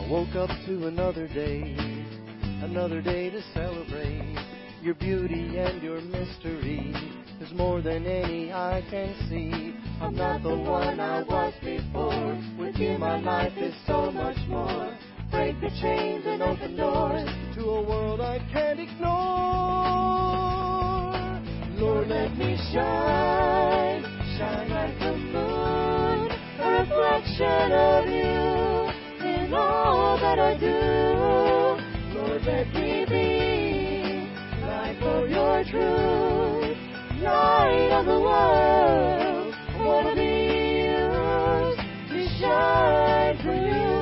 Woke up to another day to celebrate your beauty and your mystery. There's more than any eye can see. I'm not the one I was before. With you my life is so much more. Break the chains and open doors to a world I can't ignore. Lord, let me shine, shine like the moon, a reflection of you in all that I do. Lord, let me be light for your truth, light of the world. I want to be yours to shine for you.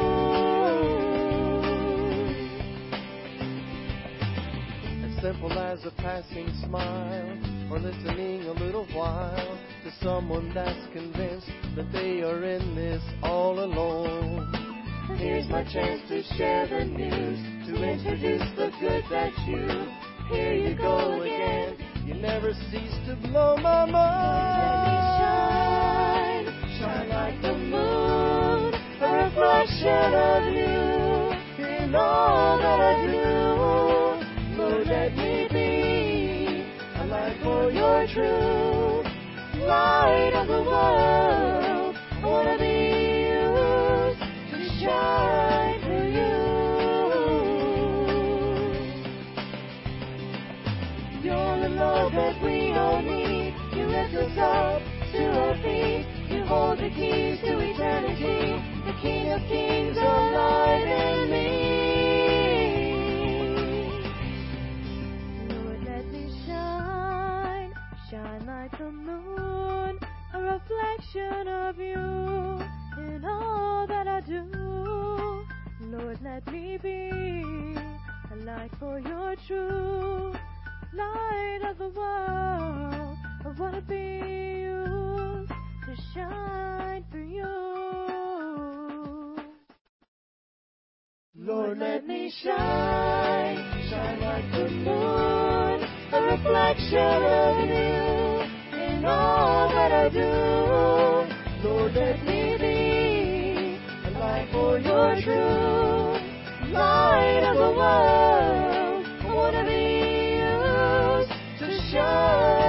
As simple as a passing smile, or listening a little while to someone that's convinced that they are in this all alone. Here's my chance to share the news, to introduce the good that you. Here you go again, you never cease to blow my mind. Let me shine, shine like the moon, a reflection of you in all that I do. Lord, let me be a light for your truth, light of the world. I want to be used to shine for you. You're the love that we all need. You lift us up to our feet. You hold the keys to eternity. The King of Kings alive in me. Lord, let me shine, shine like the moon, a reflection of you in all that I do. Lord, let me be a light for your truth, light of the world. I want to be used to shine for you. Lord, let me shine, shine like the moon, a reflection of you in all that I do. Lord, let me be a light for your truth, light of the world. I want to be used to shine.